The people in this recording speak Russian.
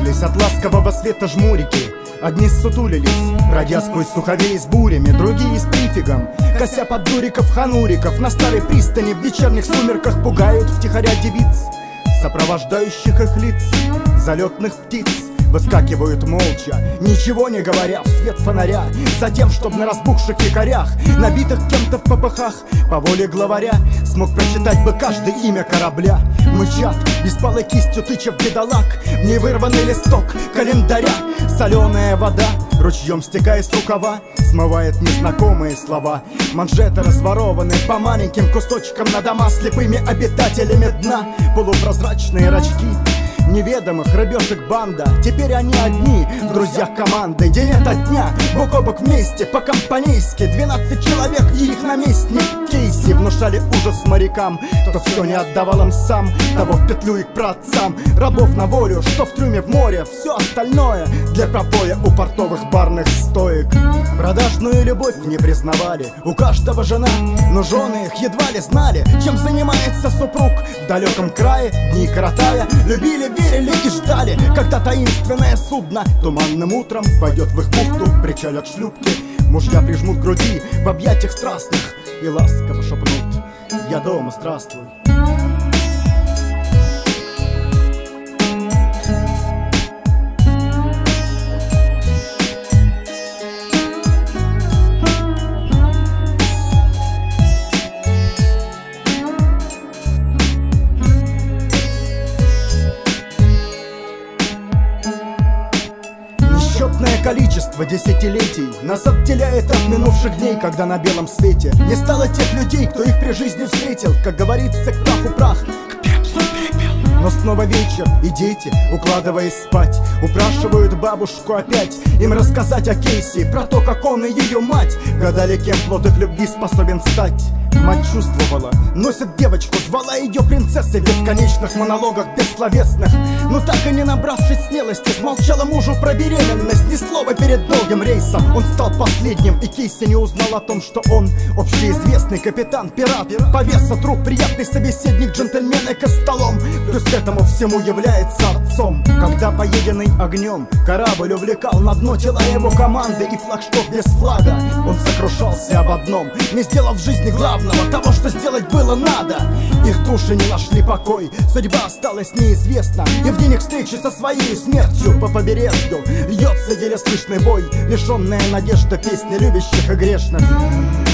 Прятались от ласкового света жмурики. Одни ссутулились, бродя сквозь суховей с бурями, другие с прифигом, кося под дуриков-хануриков. На старой пристани в вечерних сумерках пугают втихаря девиц, сопровождающих их лиц, залетных птиц. Выскакивают молча, ничего не говоря, в свет фонаря, затем, чтоб на разбухших якорях, набитых кем-то в попыхах, по воле главаря, смог прочитать бы каждое имя корабля. Мычат, беспалой кистью тыча в бедолаг, в невырванный листок календаря. Соленая вода, ручьем стекая с рукава, смывает незнакомые слова. Манжеты разворованы по маленьким кусочкам на дома слепыми обитателями дна. Полупрозрачные рачки неведомых рыбешек банда. Теперь они одни, в друзьях команды. День ото дня, бок о бок вместе, по-компанейски. 12 человек и их наместник Кейси внушали ужас морякам. Кто все не отдавал им сам, того в петлю и к праотцам. Рабов на волю, что в трюме в море. Все остальное для пропоя у портовых барных стоек. Продажную любовь не признавали, у каждого жена, но жены их едва ли знали, чем занимается супруг. В далеком крае, дни коротая, любили, верили и ждали, когда таинственное судно туманным утром войдет в их бухту, причалят шлюпки. Мужья прижмут к груди в объятиях страстных и ласково шепнут: «Я дома, здравствуй». Несчетное количество десятилетий нас отделяет от минувших дней, когда на белом свете не стало тех людей, кто их при жизни встретил. Как говорится, к праху прах, к пеплу пепел. Но снова вечер, и дети, укладываясь спать, упрашивают бабушку опять им рассказать о Кейси, про то, как он и ее мать гадали, кем плод их любви способен стать. Мать чувствовала, носит девочку, звала ее принцессой в бесконечных монологах бессловесных. Но так и не набравшись смелости, смолчала мужу про беременность. Ни слова перед долгим рейсом. Он стал последним, и Кейси не узнал о том, что он общеизвестный капитан, пират, повеса, друг, приятный собеседник, джентльмен и костолом. Плюс к этому всему является отцом. Когда поеденный огнем корабль увлекал на дно тела его команды и флагшток без флага, он сокрушался об одном: не сделав в жизни главного, того, что сделать было надо. Их души не нашли покой, судьба осталась неизвестна, и в день их встречи со своей смертью по побережью льется еле слышный бой, лишенная надежда песни любящих и грешных.